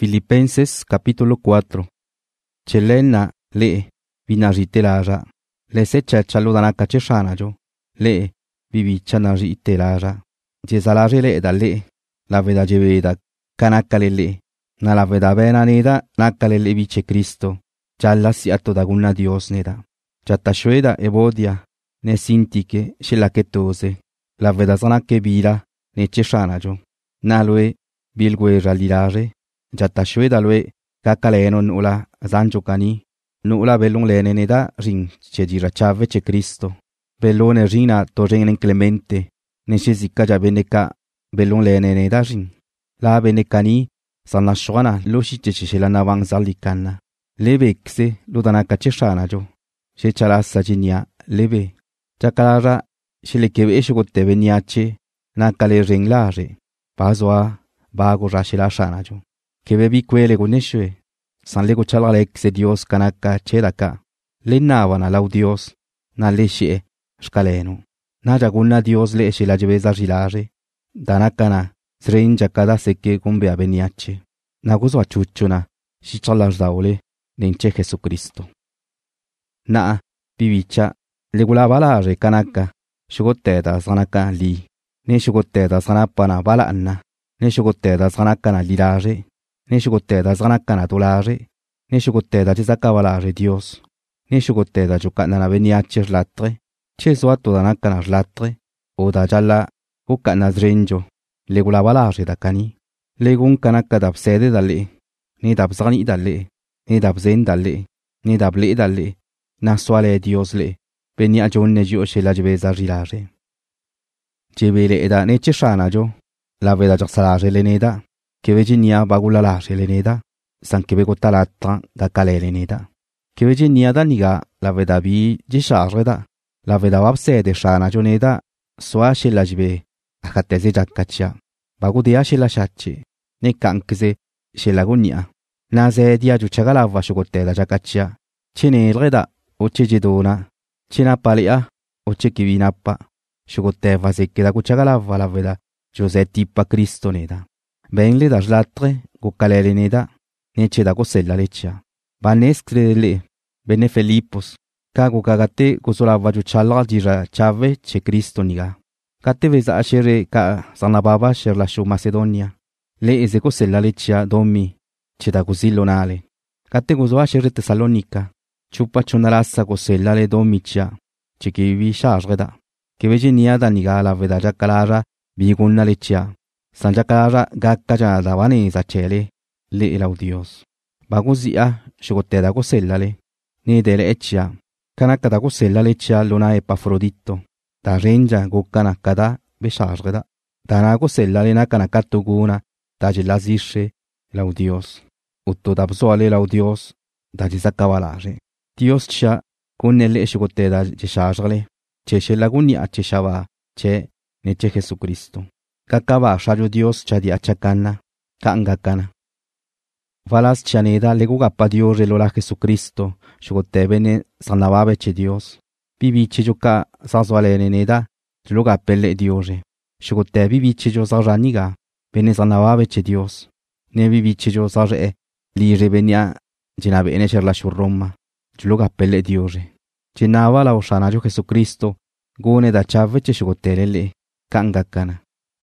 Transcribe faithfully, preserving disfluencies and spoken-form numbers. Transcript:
Filipenses capítulo cuatro. Chelena le vinajitelaja. Le secha chaludana cacheshanajo. Le vivichanajitelaja. Jezalaje le da le. La veda jeveda. Kanakale le. Na la veda bena neda. Nakale le vice Cristo. Challa siato da gunna Dios neda. Chatashueda evodia. Ne sintike shelaketose. La veda zanake vira. Ne cheshanajo. Nalue bilgue raliraje. Jatashueda lue kakaleno nula zanjokani nula belung lene da ring chejira chave che Cristo belone rina to ringen clemente nesizika ja beneka belung lene da ring la benekani sanna shwana loshi chechela na wang zalikana lebekse ludana kacheshana jo shechala sajinia lebe chakara shilekebe eshugote beniache na kale ringlare bazwa bago rashila shana jo que bebi cuele con eshue, san lego chalalex Dios kanaka chelaka, le navan a Dios, na leche, scaleno, na jaguna Dios le eshe la jeveza gilare, danakana, srenja cada seke gumbe a beniache, na gozo a chuchuna, si chalas daole, nenche Jesucristo. Na, pivicha, legula balare kanaka, shugoteda sanaka li, ne shugoteda sanapana balanna, ne shugoteda sanakana lirare, ne shugoteda zanakana dolare, ne shugoteda jizakavalare Dios, ne shugoteda jukana beniache latre, cheso a toda nakana latre, o da jala, ukana zrenjo, legulavalare da cani, legun kanaka dabsede dale, ne dabzani dale, ne dabzen dale, ne dable dale, nasuale Dios le, benia jonne jo shela jbeza rilare. Jebele eda ne cheshana jo, la veda jaksalare le neda. Que Virginia bagulala seleneda, san que begotalatra da caleleneda. Que Virginia daniga la vedabi gisharreda, la vedabse de shana joneda, soa shelajbe, akateze jakacha, bagudea shelashache, ne kankze shelagunia, naze dia juchagala vashugote da jakacha, chene reda, ochejidona, chena palia, ochekivinapa, shugote vazekeda guchagala la veda, Jose tipa Cristo neda. Ben le das latre, go calere neda, nece da cosella leccia. Banescre le, bene Felipos, cago cagate, gosola vaju chala gira chave ce Cristo niga. Cate veza ashere ca sanababa sher la shu Macedonia. Le eze cosella leccia domi, ce da cosillo nale. Cate gozo ashere Tesalonica, chupa chonalassa cosella le domicia, ce che vi sharreda. Che vece niada niga la veda già calara, bigunna leccia. Sanjakara gakkaja davane zachele le el Dios. Baguzia shugoteda gosellale, ne dele echia, kanakada gosella leccia luna Epafrodito, da renja gokana kada beshargeda, dana gosellale na kanakato guna, da gelazishe la Dios. Utto da bzoale la Dios, da jizakavalare. Dios cha kunelle shugoteda jeshargale, che shelagunia cheshava, che neche Jesucristo. Kakaba shayo Dios chadi achakana, kangakana. Valas chaneda legugapa Dios relola Jesucristo, shugotebene sanababe che Dios. Bibi chejuka sazwalene neda, lugapele Diose. Shugote bibi chejo zaraniga, bene sanababe che Dios. Ne bibi chejo zarre, li rebenia, jenabe ene sherla shurroma, lugapele Diose. Jenava la oshanajo Jesucristo, gune da chave che shugotele, kangakana.